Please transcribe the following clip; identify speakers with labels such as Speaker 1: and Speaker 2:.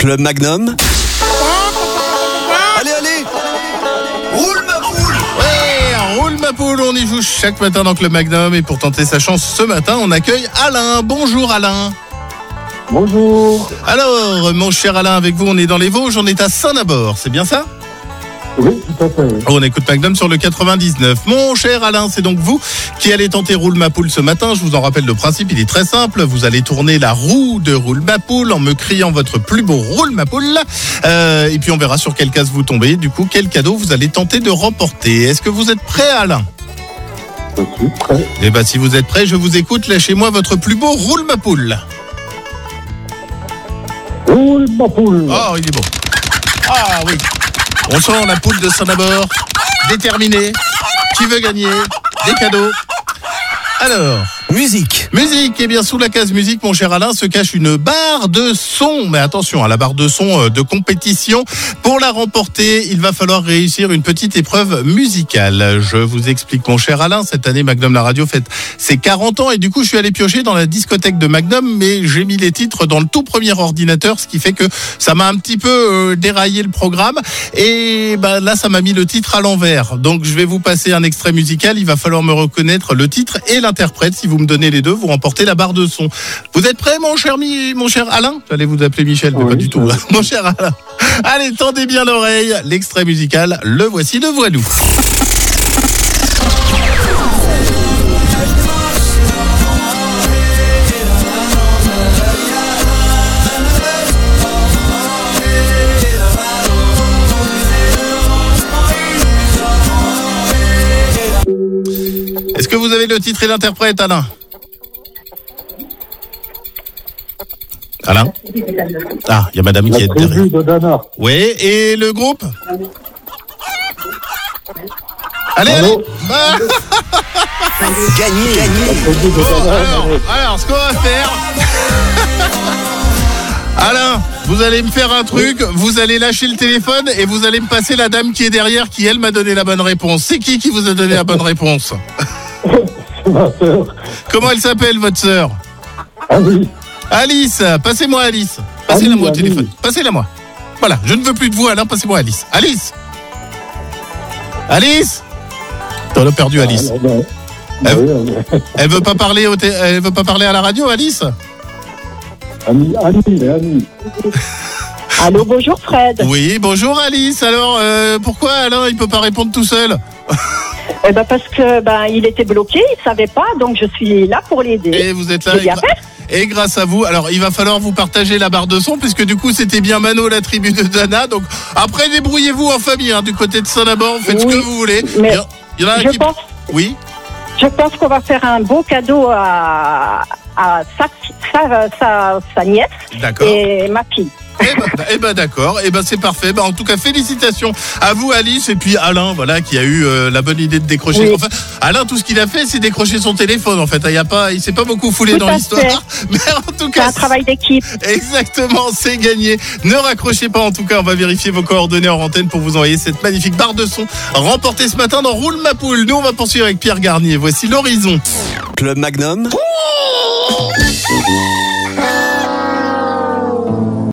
Speaker 1: Club Magnum. Allez, roule ma poule.
Speaker 2: Ouais, roule ma poule, on y joue chaque matin dans Club Magnum. Et pour tenter sa chance ce matin, on accueille Alain. Bonjour Alain.
Speaker 3: Bonjour.
Speaker 2: Alors, mon cher Alain, avec vous, on est dans les Vosges, on est à Saint-Nabord, c'est bien ça ?
Speaker 3: Oui, tout à fait. Oui.
Speaker 2: On écoute Magnum sur le 99. Mon cher Alain, c'est donc vous qui allez tenter Roule ma poule ce matin. Je vous en rappelle le principe, il est très simple. Vous allez tourner la roue de Roule ma poule en me criant votre plus beau Roule ma poule. Et puis on verra sur quelle case vous tombez. Du coup, quel cadeau vous allez tenter de remporter. Est-ce que vous êtes prêt, Alain ?
Speaker 3: Je suis prêt.
Speaker 2: Eh bien, si vous êtes prêt, je vous écoute. Lâchez-moi votre plus beau Roule ma poule.
Speaker 3: Roule ma poule.
Speaker 2: Oh, il est beau. Ah oui. On sent la poule de Saint-Nabord, déterminée, qui veut gagner, des cadeaux. Alors,
Speaker 1: Musique.
Speaker 2: et bien sous la case musique, mon cher Alain, se cache une barre de son. Mais attention, à la barre de son de compétition. Pour la remporter, il va falloir réussir une petite épreuve musicale. Je vous explique, mon cher Alain, cette année, Magnum la radio fête ses 40 ans. Et du coup, je suis allé piocher dans la discothèque de Magnum, mais j'ai mis les titres dans le tout premier ordinateur, ce qui fait que ça m'a un petit peu déraillé le programme. Et là, ça m'a mis le titre à l'envers. Donc, je vais vous passer un extrait musical. Il va falloir me reconnaître le titre et l'interprète. Si vous me donnez les deux, vous remportez la barre de son. Vous êtes prêts, mon cher Alain ? J'allais vous appeler Michel, mais
Speaker 3: Oui,
Speaker 2: pas du tout. Mon cher Alain. Allez, tendez bien l'oreille. L'extrait musical, le voici, le voilou. Est-ce que vous avez le titre et l'interprète, Alain ? Alain ? Ah, il y a madame qui
Speaker 3: La
Speaker 2: est derrière.
Speaker 3: tribu de Dana.
Speaker 2: Oui, et le groupe ? Allez,
Speaker 3: Allô ?
Speaker 2: allez.
Speaker 1: Gagné.
Speaker 3: La tribu de Dana.
Speaker 2: Alors, ce qu'on va faire... Alain, vous allez me faire un truc, vous allez lâcher le téléphone et vous allez me passer la dame qui est derrière, qui elle m'a donné la bonne réponse. C'est qui vous a donné la bonne réponse ?
Speaker 3: C'est ma sœur.
Speaker 2: Comment elle s'appelle, votre sœur ?
Speaker 3: Ah oui.
Speaker 2: Alice, passez-moi Alice. Passez-la-moi au
Speaker 3: Ali.
Speaker 2: téléphone. Passez-la-moi. Voilà, je ne veux plus de vous, Alain, passez-moi Alice. Alice ? On a perdu Alice. Elle veut pas parler elle veut pas parler à la radio, Alice ?
Speaker 3: Annie.
Speaker 4: Allô, bonjour Fred.
Speaker 2: Oui, bonjour Alice. Alors, pourquoi Alain, il peut pas répondre tout seul ?
Speaker 4: Parce que il était bloqué, il savait pas, donc je suis là pour l'aider.
Speaker 2: Et vous êtes là.
Speaker 4: J'ai bien fait.
Speaker 2: Et grâce à vous, alors il va falloir vous partager la barre de son, puisque du coup c'était bien Mano, la tribu de Dana. Donc après, débrouillez-vous en famille, du côté de Saint-Nabord, faites ce que vous voulez.
Speaker 4: Mais
Speaker 2: il y en a un qui... Oui.
Speaker 4: Je pense qu'on va faire un beau cadeau à sa nièce
Speaker 2: D'accord.
Speaker 4: et ma fille.
Speaker 2: D'accord, c'est parfait. En tout cas, félicitations à vous Alice et puis Alain, voilà, qui a eu la bonne idée de décrocher.
Speaker 4: Oui.
Speaker 2: Enfin, Alain, tout ce qu'il a fait, c'est décrocher son téléphone. En fait, il s'est pas beaucoup foulé
Speaker 4: Tout
Speaker 2: dans
Speaker 4: à
Speaker 2: l'histoire,
Speaker 4: fait.
Speaker 2: mais en tout
Speaker 4: C'est
Speaker 2: cas,
Speaker 4: un travail d'équipe.
Speaker 2: exactement, c'est gagné. Ne raccrochez pas. En tout cas, on va vérifier vos coordonnées en antenne pour vous envoyer cette magnifique barre de son remportée ce matin dans Roule ma poule. Nous, on va poursuivre avec Pierre Garnier. Voici l'horizon.
Speaker 1: Club Magnum.